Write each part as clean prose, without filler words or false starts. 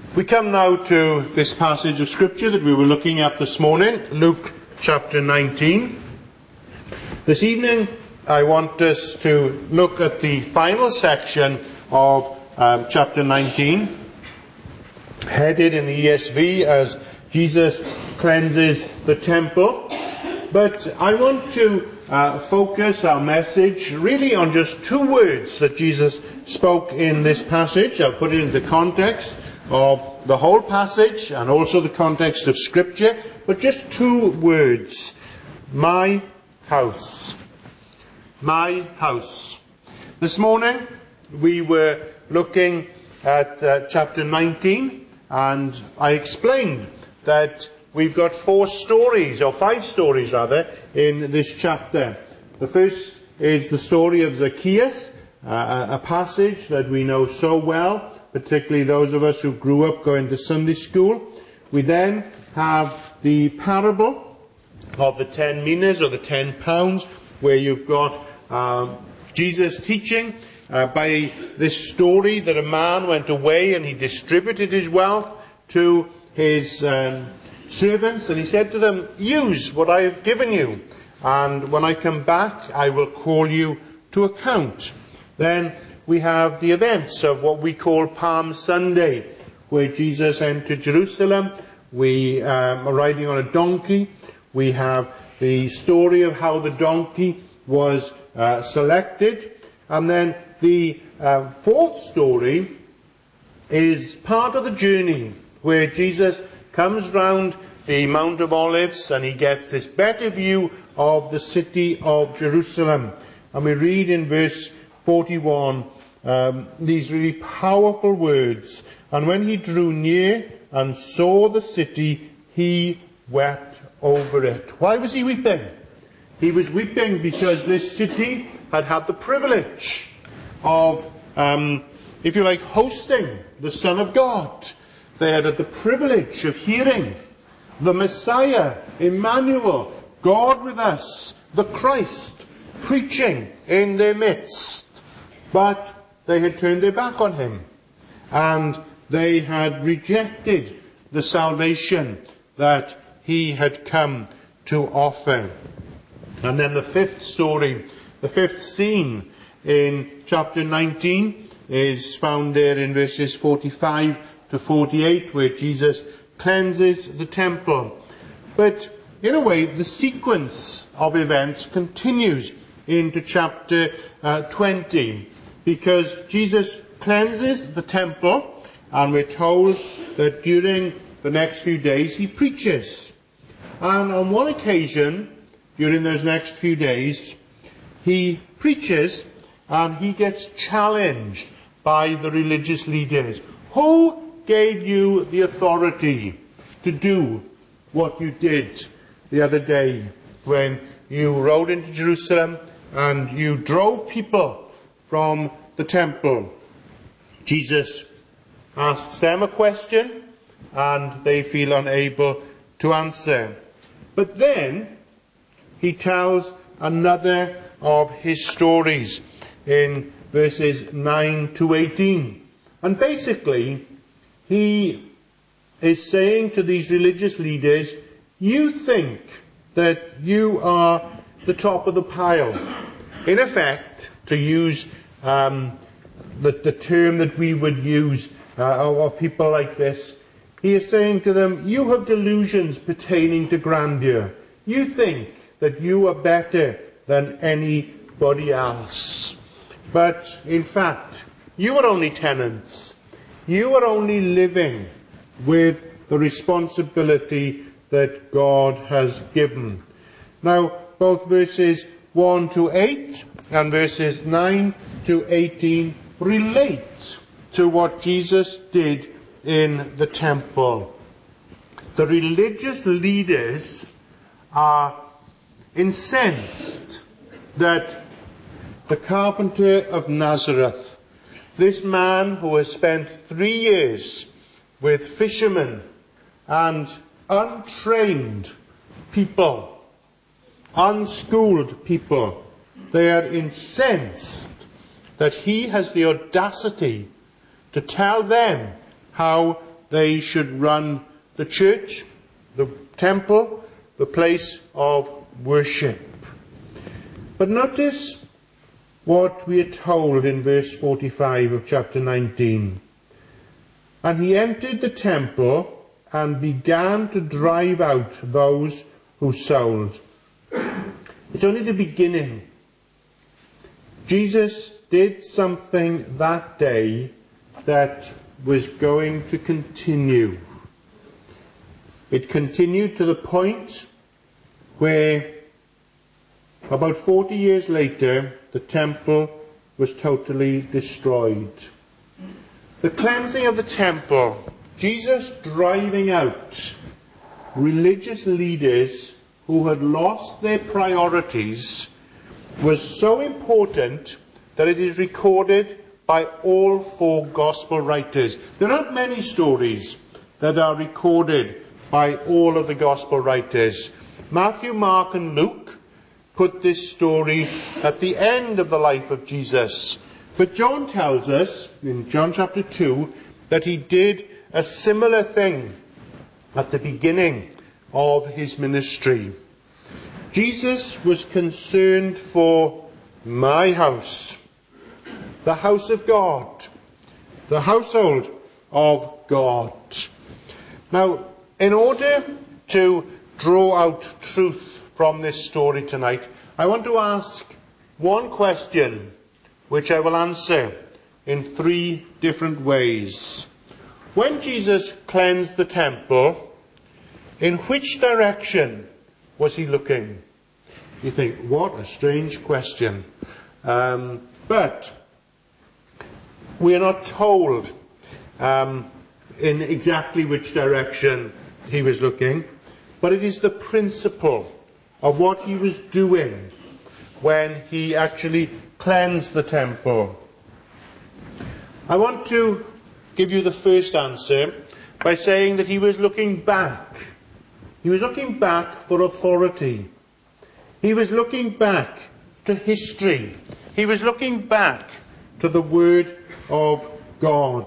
We come now to this passage of Scripture that we were looking at this morning, Luke chapter 19. This evening I want us to look at the final section of chapter 19, headed in the ESV as Jesus cleanses the temple. But I want to focus our message really on just two words that Jesus spoke in this passage. I'll put it in the context of the whole passage and also the context of Scripture, but just two words. My house. My house. This morning we were looking at chapter 19, and I explained that we've got five stories in this chapter. The first is the story of Zacchaeus, a passage that we know so well, particularly those of us who grew up going to Sunday school. We then have the parable of the 10 minas, or the 10 pounds, where you've got Jesus teaching by this story that a man went away and he distributed his wealth to his servants, and he said to them, use what I have given you, and when I come back I will call you to account. Then we have the events of what we call Palm Sunday, where Jesus entered Jerusalem. We are riding on a donkey. We have the story of how the donkey was selected. And then the fourth story is part of the journey, where Jesus comes round the Mount of Olives and he gets this better view of the city of Jerusalem. And we read in verse 41 these really powerful words. And when he drew near and saw the city, he wept over it. Why was he weeping? He was weeping because this city had had the privilege of, if you like, hosting the Son of God. They had the privilege of hearing the Messiah, Emmanuel, God with us, the Christ, preaching in their midst. But they had turned their back on him, and they had rejected the salvation that he had come to offer. And then the fifth story, the fifth scene in chapter 19 is found there in verses 45 to 48, where Jesus cleanses the temple. But in a way, the sequence of events continues into chapter 20, because Jesus cleanses the temple, and we're told that during the next few days he preaches. And on one occasion, during those next few days, he preaches and he gets challenged by the religious leaders. Who gave you the authority to do what you did the other day when you rode into Jerusalem and you drove people from the temple? Jesus asks them a question and they feel unable to answer. But then he tells another of his stories in verses 9 to 18. And basically, he is saying to these religious leaders, you think that you are the top of the pile. In effect, to use the term that we would use of people like this, he is saying to them, you have delusions pertaining to grandeur. You think that you are better than anybody else. But in fact, you are only tenants. You are only living with the responsibility that God has given. Now, both verses 1 to 8 and verses 9 to 18 relate to what Jesus did in the temple. The religious leaders are incensed that the carpenter of Nazareth, this man who has spent 3 years with fishermen and untrained people, unschooled people, they are incensed that he has the audacity to tell them how they should run the church, the temple, the place of worship. But notice what we are told in verse 45 of chapter 19. And he entered the temple and began to drive out those who sold. It's only the beginning. Jesus did something that day that was going to continue. It continued to the point where about 40 years later, the temple was totally destroyed. The cleansing of the temple, Jesus driving out religious leaders who had lost their priorities, was so important that it is recorded by all four gospel writers. There aren't many stories that are recorded by all of the gospel writers. Matthew, Mark and Luke put this story at the end of the life of Jesus. But John tells us, in John chapter 2, that he did a similar thing at the beginning of his ministry. Jesus was concerned for my house, the house of God, the household of God. Now, in order to draw out truth from this story tonight, I want to ask one question, which I will answer in three different ways. When Jesus cleansed the temple, in which direction was he looking? You think, what a strange question. But we are not told in exactly which direction he was looking, but it is the principle of what he was doing when he actually cleansed the temple. I want to give you the first answer by saying that he was looking back. He was looking back for authority. He was looking back to history. He was looking back to the Word of God.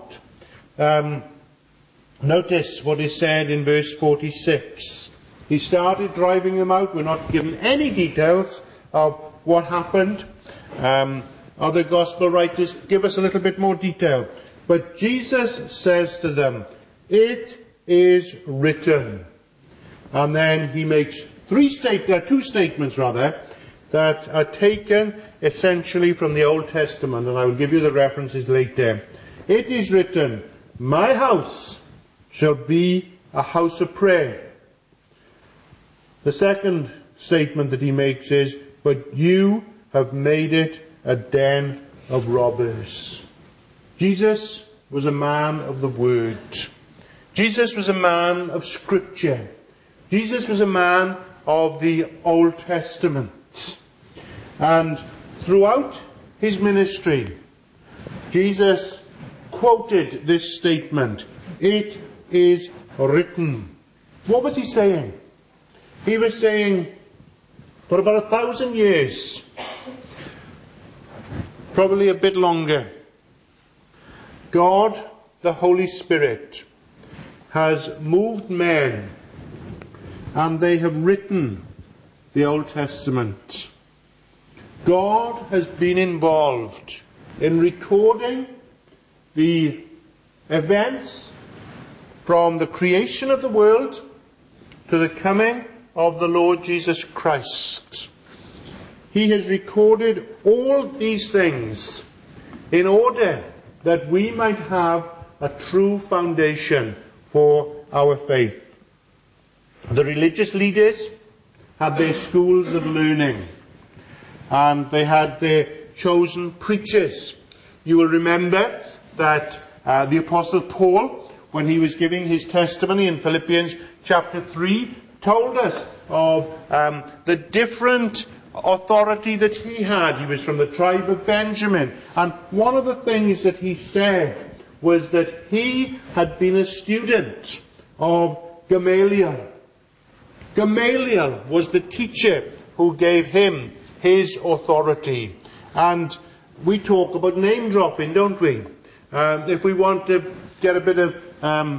Notice what is said in verse 46. He started driving them out. We're not given any details of what happened. Other gospel writers give us a little bit more detail. But Jesus says to them, "It is written." And then he makes two statements that are taken essentially from the Old Testament, and I will give you the references later. It is written, "My house shall be a house of prayer." The second statement that he makes is, "But you have made it a den of robbers." Jesus was a man of the Word. Jesus was a man of Scripture. Jesus was a man of the Old Testament. And throughout his ministry, Jesus quoted this statement, "It is written." What was he saying? He was saying, for about 1,000 years, probably a bit longer, God, the Holy Spirit, has moved men, and they have written the Old Testament. God has been involved in recording the events from the creation of the world to the coming of the Lord Jesus Christ. He has recorded all these things in order that we might have a true foundation for our faith. The religious leaders had their schools of learning, and they had their chosen preachers. You will remember that the Apostle Paul, when he was giving his testimony in Philippians chapter 3, told us of the different authority that he had. He was from the tribe of Benjamin, and one of the things that he said was that he had been a student of Gamaliel. Gamaliel was the teacher who gave him his authority. And we talk about name dropping, don't we? If we want to get a bit of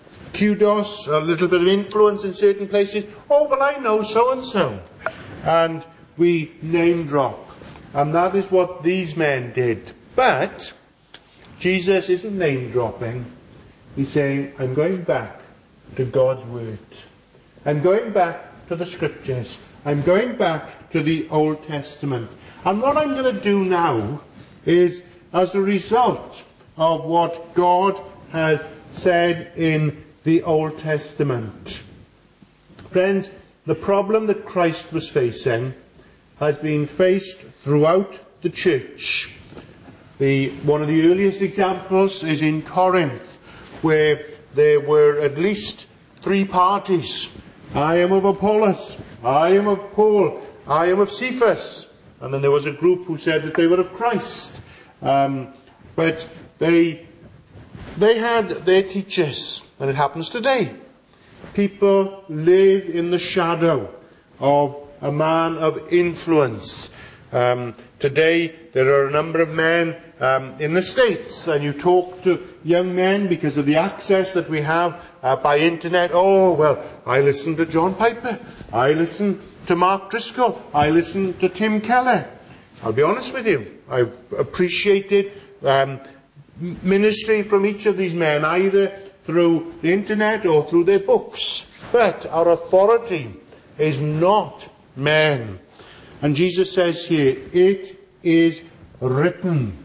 kudos, a little bit of influence in certain places. Oh, well, I know so-and-so. And we name drop. And that is what these men did. But Jesus isn't name dropping. He's saying, I'm going back to God's Word. I'm going back to the Scriptures. I'm going back to the Old Testament. And what I'm going to do now is, as a result of what God has said in the Old Testament. Friends, the problem that Christ was facing has been faced throughout the church. One of the earliest examples is in Corinth, where there were at least 3 parties. I am of Apollos, I am of Paul, I am of Cephas. And then there was a group who said that they were of Christ. But they had their teachers, and it happens today. People live in the shadow of a man of influence. Today there are a number of men in the States, and you talk to young men because of the access that we have by internet. Oh, well, I listen to John Piper. I listen to Mark Driscoll. I listen to Tim Keller. I'll be honest with you. I've appreciated ministry from each of these men, either through the internet or through their books. But our authority is not men. And Jesus says here, it is written.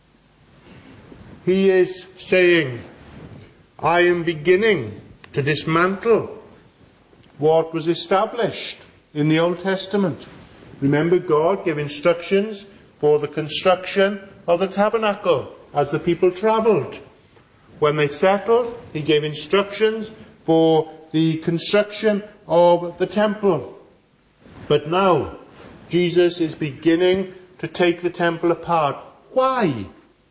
He is saying, I am beginning to dismantle what was established in the Old Testament. Remember, God gave instructions for the construction of the tabernacle as the people travelled. When they settled, He gave instructions for the construction of the temple. But now, Jesus is beginning to take the temple apart. Why?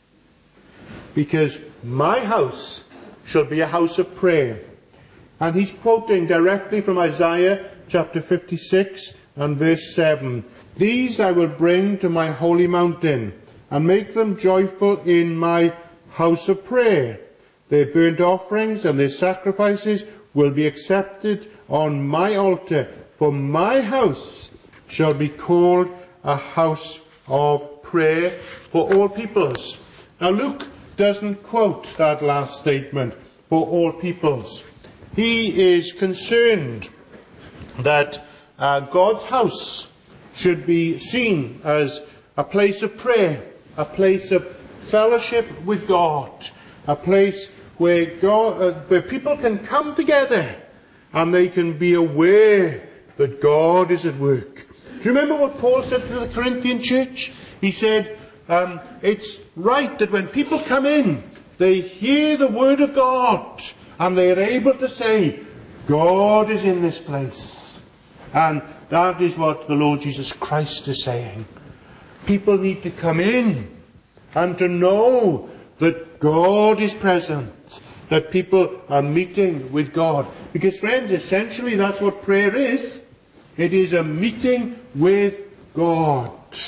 Because my house shall be a house of prayer. And he's quoting directly from Isaiah chapter 56 and verse 7. These I will bring to my holy mountain, and make them joyful in my house of prayer. Their burnt offerings and their sacrifices will be accepted on my altar, for my house shall be called a house of prayer for all peoples. Now Luke doesn't quote that last statement, for all peoples. He is concerned that God's house should be seen as a place of prayer, a place of fellowship with God, a place where where people can come together and they can be aware that God is at work. Do you remember what Paul said to the Corinthian church? He said, it's right that when people come in, they hear the word of God and they are able to say, God is in this place. And that is what the Lord Jesus Christ is saying. People need to come in and to know that God is present, that people are meeting with God. Because friends, essentially that's what prayer is. It is a meeting with God.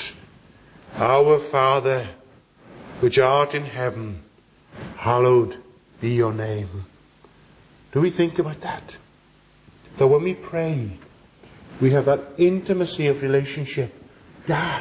Our Father, which art in heaven, hallowed be your name. Do we think about that? That when we pray, we have that intimacy of relationship. God,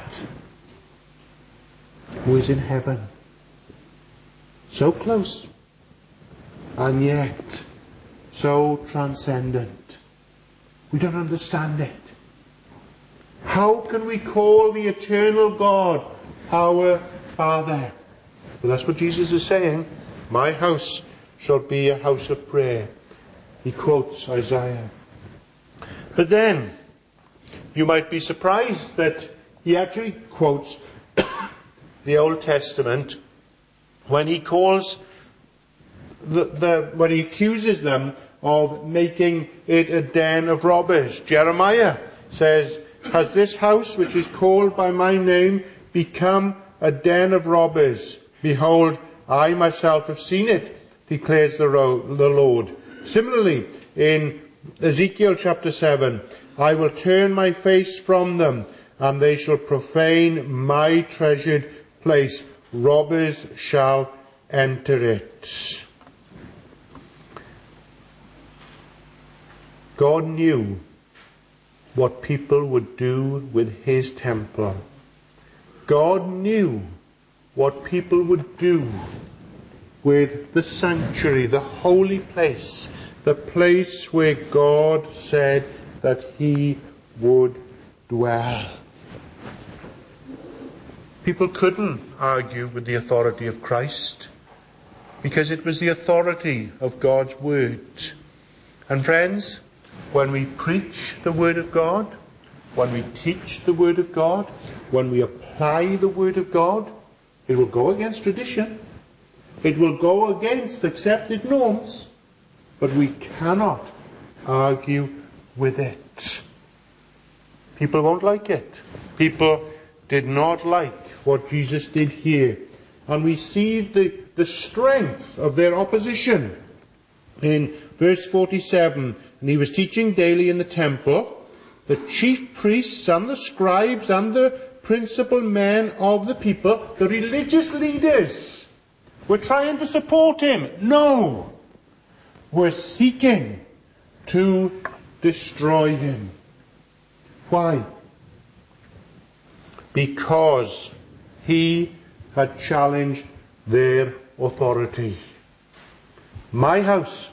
who is in heaven, so close, and yet so transcendent. We don't understand it. How can we call the eternal God our Father? Well, that's what Jesus is saying. My house shall be a house of prayer. He quotes Isaiah. But then, you might be surprised that he actually quotes the Old Testament when he calls when he accuses them of making it a den of robbers. Jeremiah says, has this house which is called by my name become a den of robbers? Behold, I myself have seen it, declares the Lord. Similarly, in Ezekiel chapter 7, I will turn my face from them, and they shall profane my treasured place. Robbers shall enter it. God knew what people would do with his temple. God knew what people would do with the sanctuary, the holy place, the place where God said that he would dwell. People couldn't argue with the authority of Christ, because it was the authority of God's word. And friends, when we preach the word of God, when we teach the word of God, when we apply the word of God, it will go against tradition. It will go against accepted norms. But we cannot argue with it. People won't like it. People did not like what Jesus did here. And we see the strength of their opposition. In verse 47, and he was teaching daily in the temple. The chief priests and the scribes and the principal men of the people, the religious leaders, were trying to support him. No! Were seeking to destroy him. Why? Because he had challenged their authority. My house.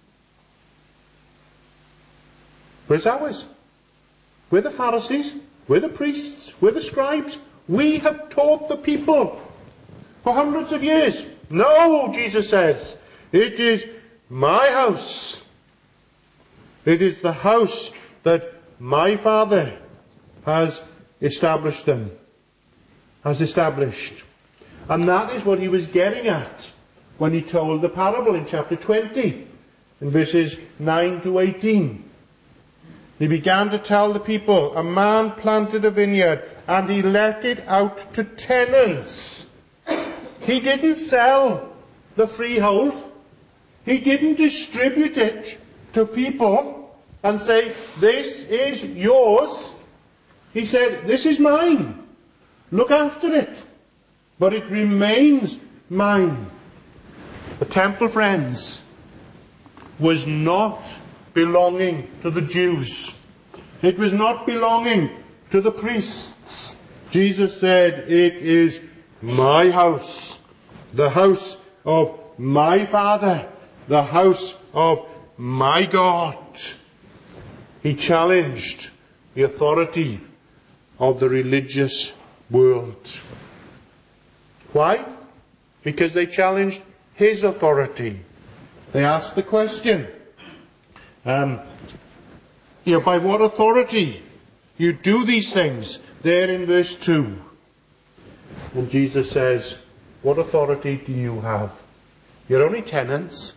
Where's ours? We're the Pharisees. We're the priests. We're the scribes. We have taught the people for hundreds of years. No, Jesus says, it is my house. It is the house that my Father has established them. Has established. And that is what he was getting at when he told the parable in chapter 20, in verses 9 to 18. He began to tell the people, a man planted a vineyard and he let it out to tenants. He didn't sell the freehold. He didn't distribute it to people and say, this is yours. He said, this is mine. Look after it. But it remains mine. The temple, friends, was not belonging to the Jews. It was not belonging to the priests. Jesus said, it is my house, the house of my Father, the house of my God. He challenged the authority of the religious world. Why? Because they challenged his authority. They asked the question, by what authority you do these things? There in verse 2. And Jesus says, what authority do you have? You're only tenants.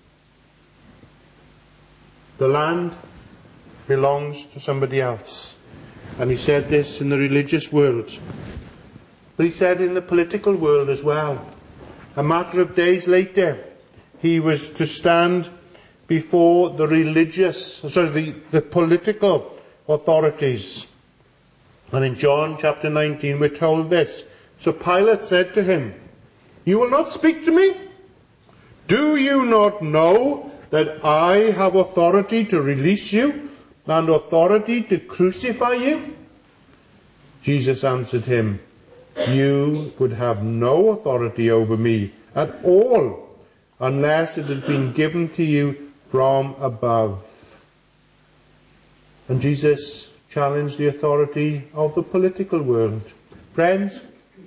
The land belongs to somebody else. And he said this in the religious world. But he said in the political world as well. A matter of days later, he was to stand before the the political authorities. And in John chapter 19 we're told this. So Pilate said to him, you will not speak to me? Do you not know that I have authority to release you and authority to crucify you? Jesus answered him, you would have no authority over me at all unless it had been given to you from above. And Jesus challenged the authority of the political world. Friends,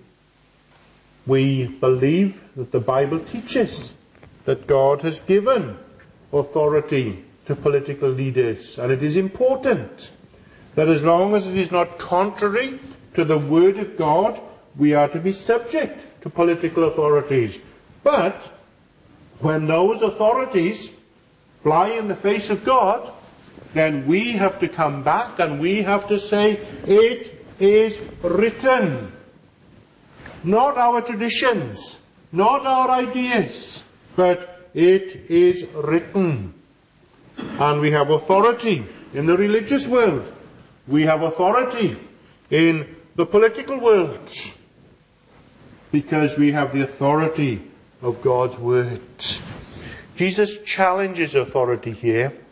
we believe that the Bible teaches that God has given authority to political leaders. And it is important that as long as it is not contrary to the Word of God, we are to be subject to political authorities. But when those authorities fly in the face of God, then we have to come back and we have to say, it is written. Not our traditions, not our ideas, but it is written. And we have authority in the religious world. We have authority in the political world. Because we have the authority of God's Word. Jesus challenges authority here,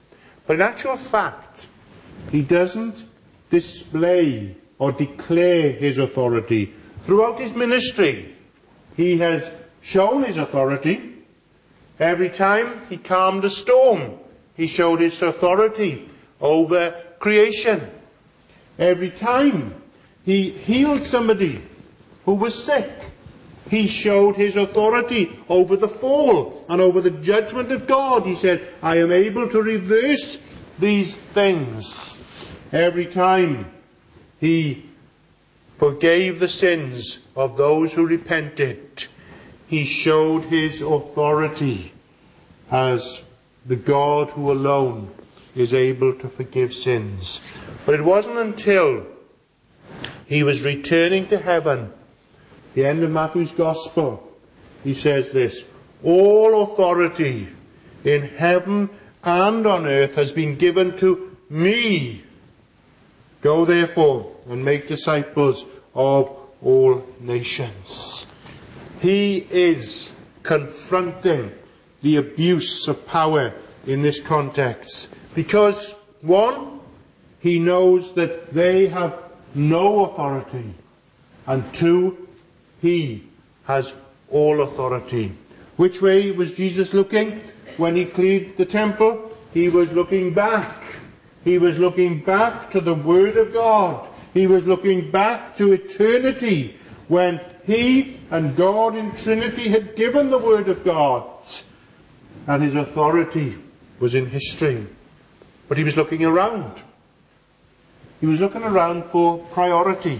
But in actual fact, he doesn't display or declare his authority. Throughout his ministry, he has shown his authority. Every time he calmed a storm, he showed his authority over creation. Every time he healed somebody who was sick, he showed his authority over the fall and over the judgment of God. He said, I am able to reverse these things. Every time he forgave the sins of those who repented, he showed his authority as the God who alone is able to forgive sins. But it wasn't until he was returning to heaven, the end of Matthew's Gospel, he says this, all authority in heaven and on earth has been given to me. Go therefore and make disciples of all nations. He is confronting the abuse of power in this context. Because, one, he knows that they have no authority. And two, he has all authority. Which way was Jesus looking when he cleared the temple? He was looking back. He was looking back to the Word of God. He was looking back to eternity, when he and God in Trinity had given the Word of God. And his authority was in history. But he was looking around. He was looking around for priority.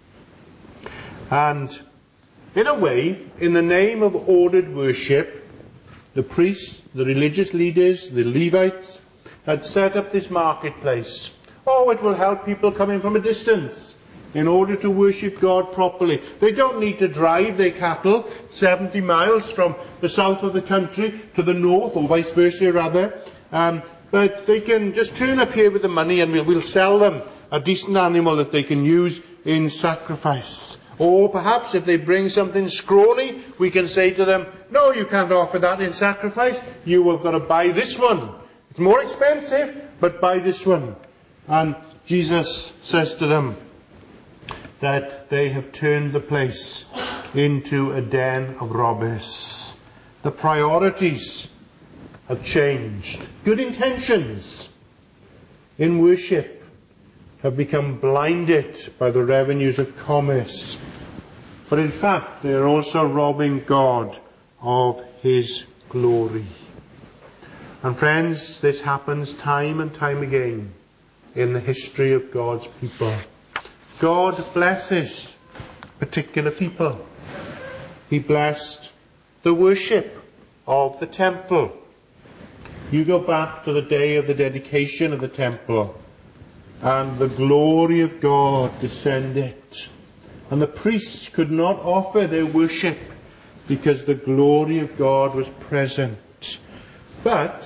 And in a way, in the name of ordered worship, the priests, the religious leaders, the Levites had set up this marketplace. Oh, it will help people coming from a distance in order to worship God properly. They don't need to drive their cattle 70 miles from the south of the country to the north, or vice versa rather. But they can just turn up here with the money and we'll sell them a decent animal that they can use in sacrifice. Or perhaps if they bring something scrawny, we can say to them, no, you can't offer that in sacrifice. You have got to buy this one. It's more expensive, but buy this one. And Jesus says to them that they have turned the place into a den of robbers. The priorities have changed. Good intentions in worship have become blinded by the revenues of commerce. But in fact, they are also robbing God of His glory. And friends, this happens time and time again in the history of God's people. God blesses particular people. He blessed the worship of the temple. You go back to the day of the dedication of the temple, and the glory of God descended. And the priests could not offer their worship because the glory of God was present. But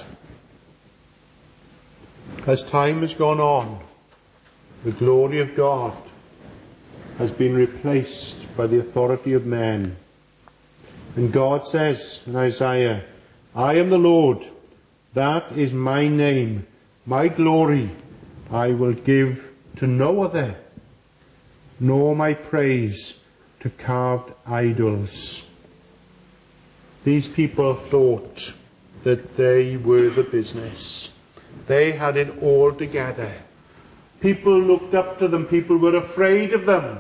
as time has gone on, the glory of God has been replaced by the authority of men. And God says in Isaiah, I am the Lord, that is my name, my glory I will give to no other, nor my praise to carved idols. These people thought that they were the business. They had it all together. People looked up to them. People were afraid of them.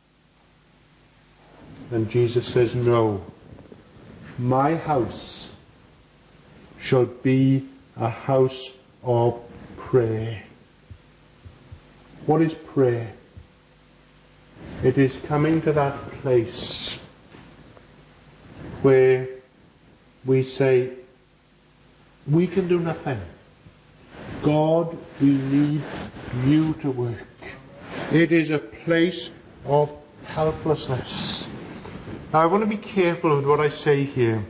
And Jesus says, no, my house shall be a house of prayer. What is prayer? It is coming to that place where we say, we can do nothing. God, we need you to work. It is a place of helplessness. Now I want to be careful with what I say here.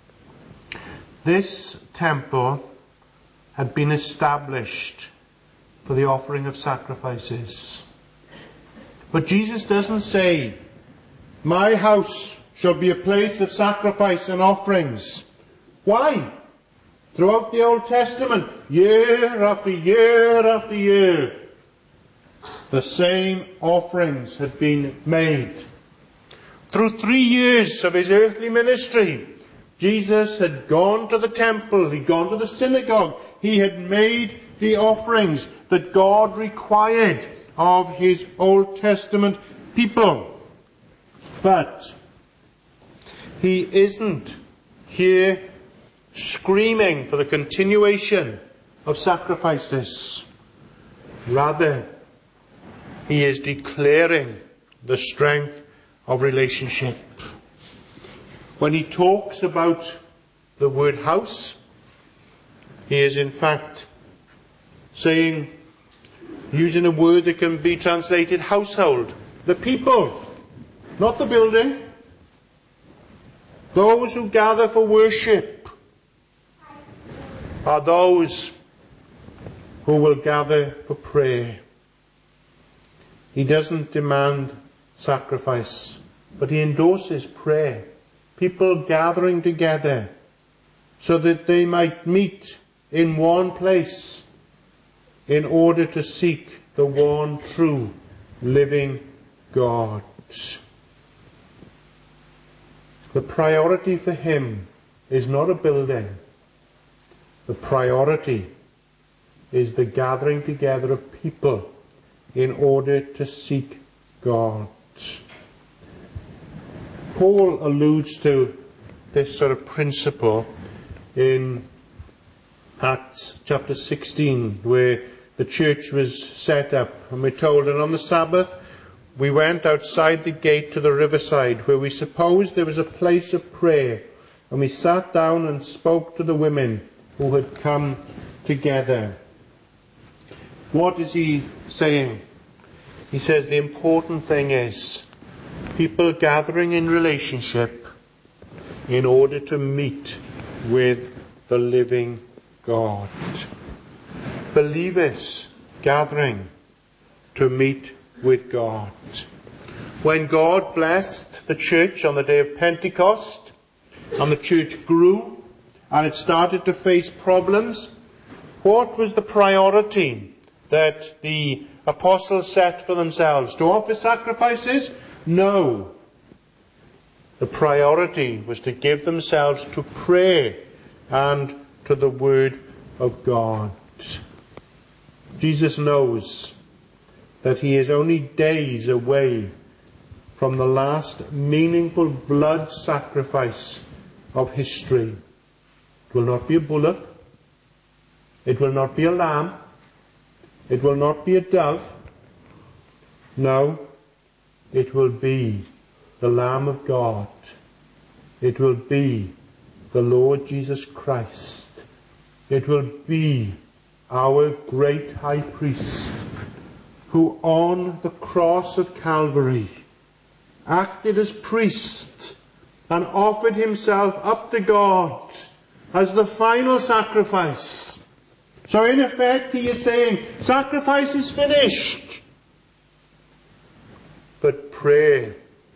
This temple had been established for the offering of sacrifices. But Jesus doesn't say, my house shall be a place of sacrifice and offerings. Why? Throughout the Old Testament, year after year after year, the same offerings had been made. Through 3 years of his earthly ministry, Jesus had gone to the temple, he'd gone to the synagogue, he had made the offerings that God required of his Old Testament people. But he isn't here screaming for the continuation of sacrifices. Rather, he is declaring the strength of relationship. When he talks about the word house, he is in fact saying, using a word that can be translated household. The people, not the building. Those who gather for worship are those who will gather for prayer. He doesn't demand sacrifice, but he endorses prayer. People gathering together so that they might meet in one place in order to seek the one true living God. The priority for him is not a building. The priority is the gathering together of people in order to seek God. Paul alludes to this sort of principle in Acts chapter 16, where the church was set up, and we're told, and on the Sabbath we went outside the gate to the riverside, where we supposed there was a place of prayer, and we sat down and spoke to the women who had come together. What is he saying? He says the important thing is people gathering in relationship in order to meet with the living God. Believers gathering to meet with God. When God blessed the church on the day of Pentecost, and the church grew, and it started to face problems, what was the priority that the apostles set for themselves? To offer sacrifices? No. The priority was to give themselves to prayer and to the Word of God. Jesus knows that he is only days away from the last meaningful blood sacrifice of history. It will not be a bullock. It will not be a lamb. It will not be a dove. No, it will be the Lamb of God. It will be the Lord Jesus Christ. It will be our great high priest, who on the cross of Calvary acted as priest and offered himself up to God as the final sacrifice. So in effect he is saying, sacrifice is finished. But prayer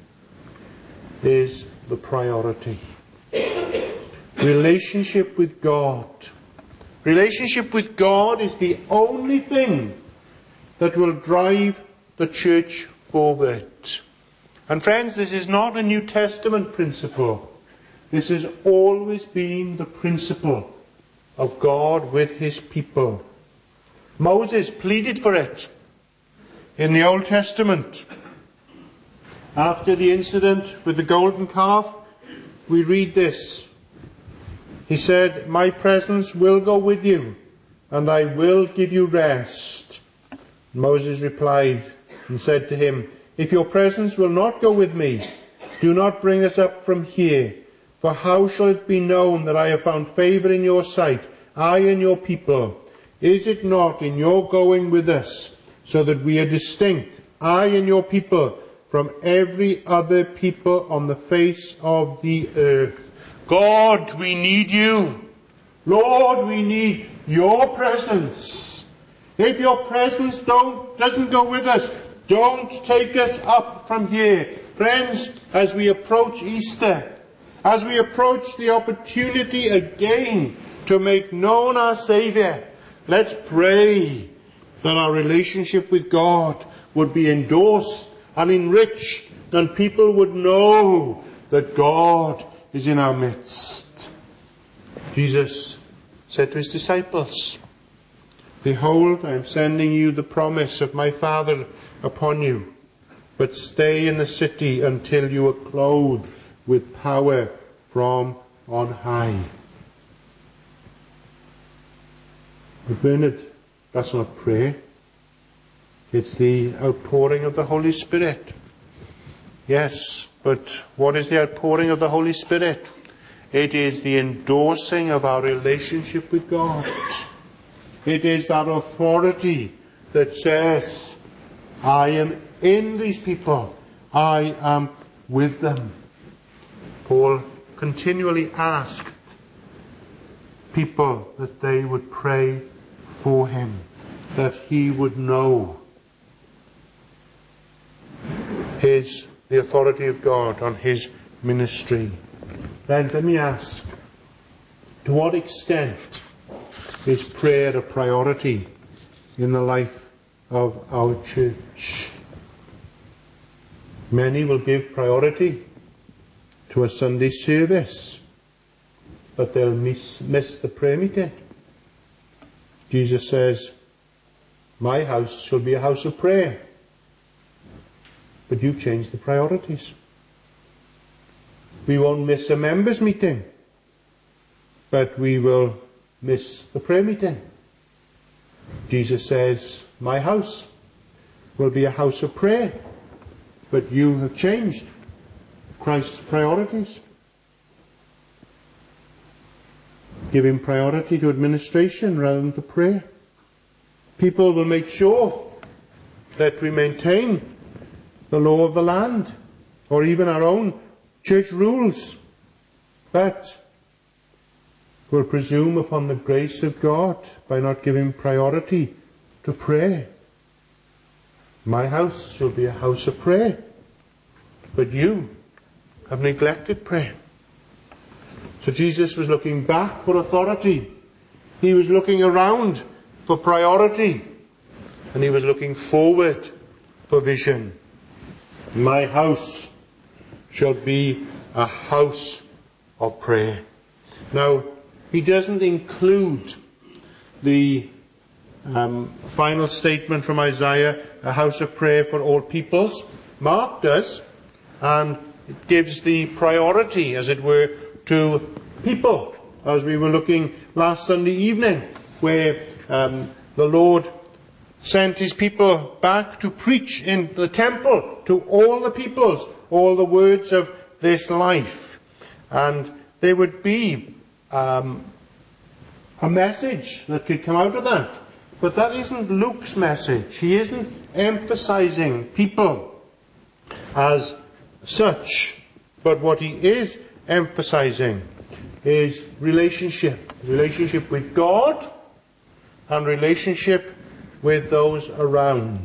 is the priority. Relationship with God. Relationship with God is the only thing that will drive the church forward. And friends, this is not a New Testament principle. This has always been the principle of God with his people. Moses pleaded for it in the Old Testament. After the incident with the golden calf, we read this. He said, "My presence will go with you, and I will give you rest." Moses replied and said to him, "If your presence will not go with me, do not bring us up from here. For how shall it be known that I have found favor in your sight, I and your people? Is it not in your going with us, so that we are distinct, I and your people, from every other people on the face of the earth?" God, we need you. Lord, we need your presence. If your presence doesn't go with us, don't take us up from here. Friends, as we approach Easter, as we approach the opportunity again to make known our Saviour. Let's pray that our relationship with God would be endorsed and enriched, and people would know that God is in our midst. Jesus said to his disciples, "Behold, I am sending you the promise of my Father upon you, but stay in the city until you are clothed with power from on high." But Bernard, that's not prayer. It's the outpouring of the Holy Spirit. Yes, but what is the outpouring of the Holy Spirit? It is the endorsing of our relationship with God. It is that authority that says, I am in these people. I am with them. Paul continually asked people that they would pray for him, that he would know the authority of God on his ministry. Then let me ask, to what extent is prayer a priority in the life of our church? Many will give priority to a Sunday service, but they'll miss the prayer meeting. Jesus says, "My house shall be a house of prayer." But you've changed the priorities. We won't miss a members' meeting, but we will miss the prayer meeting. Jesus says, "My house will be a house of prayer," but you have changed Christ's priorities. Giving priority to administration rather than to prayer. People will make sure that we maintain the law of the land, or even our own church rules, but will presume upon the grace of God by not giving priority to prayer. My house shall be a house of prayer, but you have neglected prayer. So Jesus was looking back for authority. He was looking around for priority, and he was looking forward for vision. My house shall be a house of prayer. Now, he doesn't include the final statement from Isaiah, a house of prayer for all peoples. Mark does, and it gives the priority, as it were, to people, as we were looking last Sunday evening, where the Lord sent his people back to preach in the temple to all the peoples, all the words of this life. And there would be a message that could come out of that. But that isn't Luke's message. He isn't emphasizing people as such. But what he is emphasizing is relationship. Relationship with God and relationship with those around.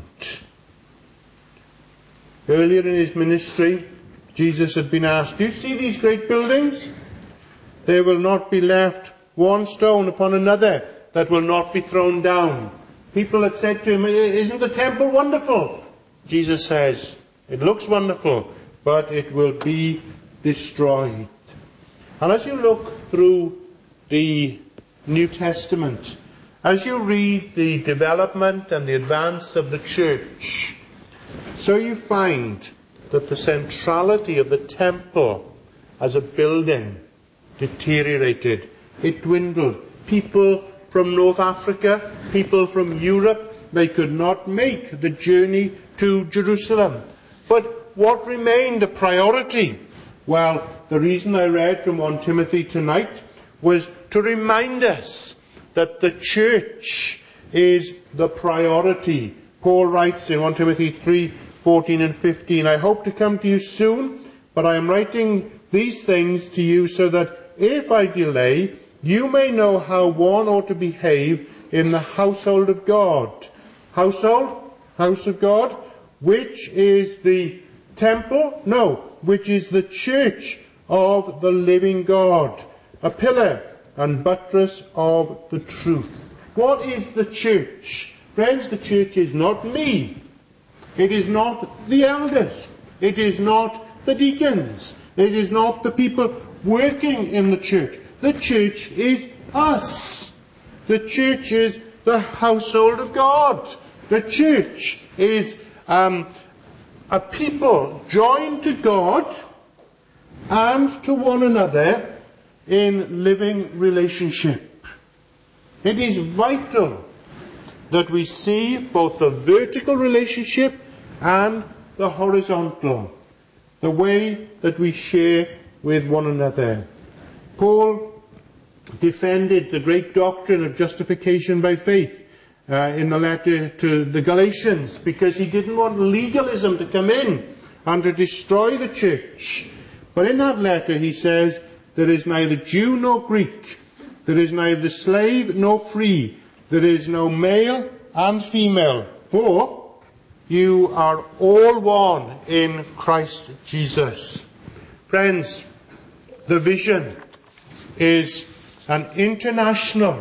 Earlier in his ministry, Jesus had been asked, "Do you see these great buildings? There will not be left one stone upon another that will not be thrown down." People had said to him, "Isn't the temple wonderful?" Jesus says, "It looks wonderful, but it will be destroyed." And as you look through the New Testament, as you read the development and the advance of the church, so you find that the centrality of the temple as a building deteriorated. It dwindled. People from North Africa, people from Europe, they could not make the journey to Jerusalem. But what remained a priority? Well, the reason I read from 1 Timothy tonight was to remind us that the church is the priority. Paul writes in 1 Timothy 3:14 and 15, "I hope to come to you soon, but I am writing these things to you so that if I delay, you may know how one ought to behave in the household of God." Household? House of God? Which is the temple? No, which is the church of the living God. A pillar and buttress of the truth. What is the church? Friends, the church is not me. It is not the elders. It is not the deacons. It is not the people working in the church. The church is us. The church is the household of God. The church is a people joined to God and to one another in living relationship. It is vital that we see both the vertical relationship and the horizontal, the way that we share with one another. Paul defended the great doctrine of justification by faith in the letter to the Galatians, because he didn't want legalism to come in and to destroy the church. But in that letter he says, there is neither Jew nor Greek, there is neither slave nor free, there is no male and female, for you are all one in Christ Jesus. Friends, the vision is an international,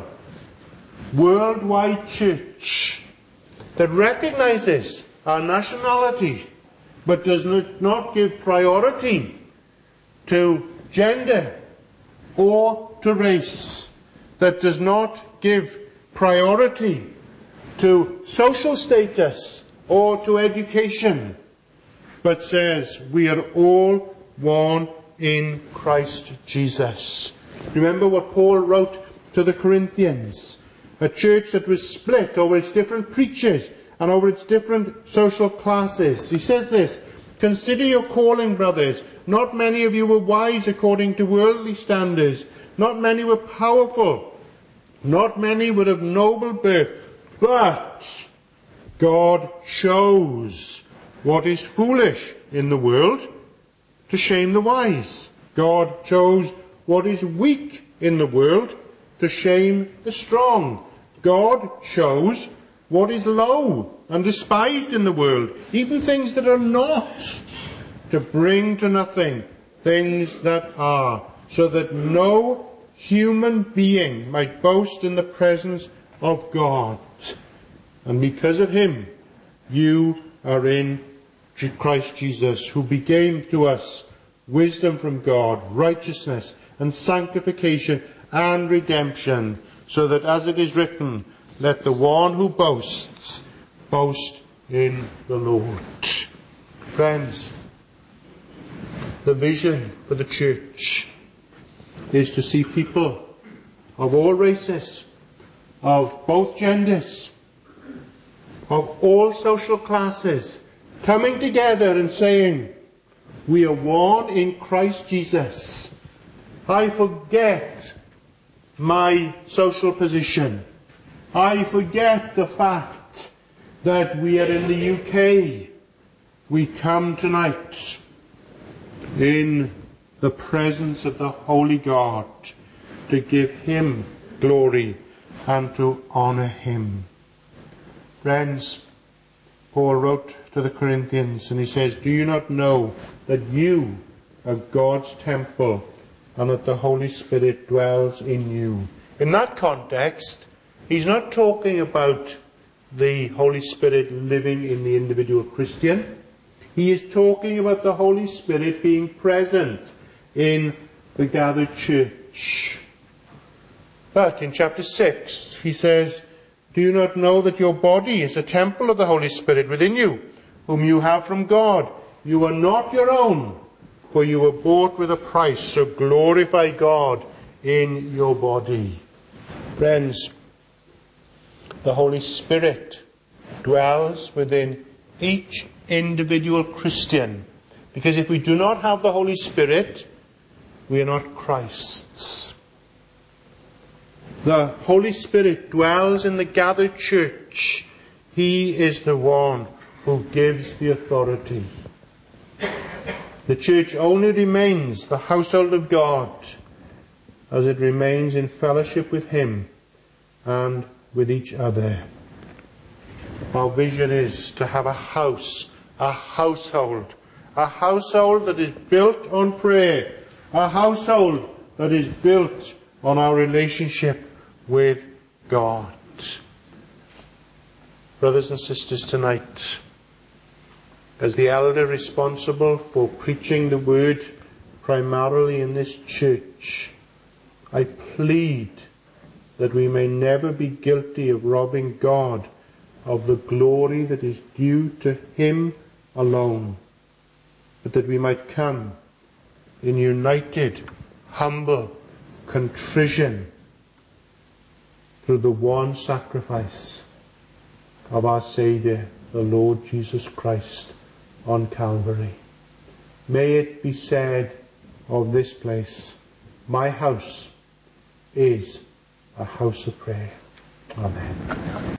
worldwide church that recognizes our nationality, but does not give priority to gender or to race, that does not give priority to social status or to education, but says we are all one in Christ Jesus. Remember what Paul wrote to the Corinthians, a church that was split over its different preachers and over its different social classes. He says this, consider your calling, brothers. Not many of you were wise according to worldly standards. Not many were powerful. Not many were of noble birth. But God chose what is foolish in the world to shame the wise. God chose what is weak in the world to shame the strong. God chose what is low and despised in the world, even things that are not, to bring to nothing things that are, so that no human being might boast in the presence of God. And because of him, you are in Christ Jesus, who became to us wisdom from God, righteousness and sanctification and redemption, so that as it is written, let the one who boasts boast in the Lord. Friends, the vision for the church is to see people of all races, of both genders, of all social classes, coming together and saying, we are one in Christ Jesus. I forget my social position. I forget the fact that we are in the UK. We come tonight in the presence of the Holy God to give him glory and to honor him. Friends, Paul wrote to the Corinthians and he says, do you not know that you are God's temple and that the Holy Spirit dwells in you? In that context, he's not talking about the Holy Spirit living in the individual Christian. He is talking about the Holy Spirit being present in the gathered church. But in chapter 6, he says, do you not know that your body is a temple of the Holy Spirit within you, whom you have from God? You are not your own, for you were bought with a price, so glorify God in your body. Friends, the Holy Spirit dwells within each individual Christian, because if we do not have the Holy Spirit, we are not Christ's. The Holy Spirit dwells in the gathered church. He is the one who gives the authority. The church only remains the household of God as it remains in fellowship with him and with each other. Our vision is to have a house, a household that is built on prayer, a household that is built on our relationship with God. Brothers and sisters, tonight, as the elder responsible for preaching the word primarily in this church, I plead that we may never be guilty of robbing God of the glory that is due to Him alone, but that we might come in united, humble contrition through the one sacrifice of our Saviour, the Lord Jesus Christ, on Calvary. May it be said of this place, my house is a house of prayer. Amen.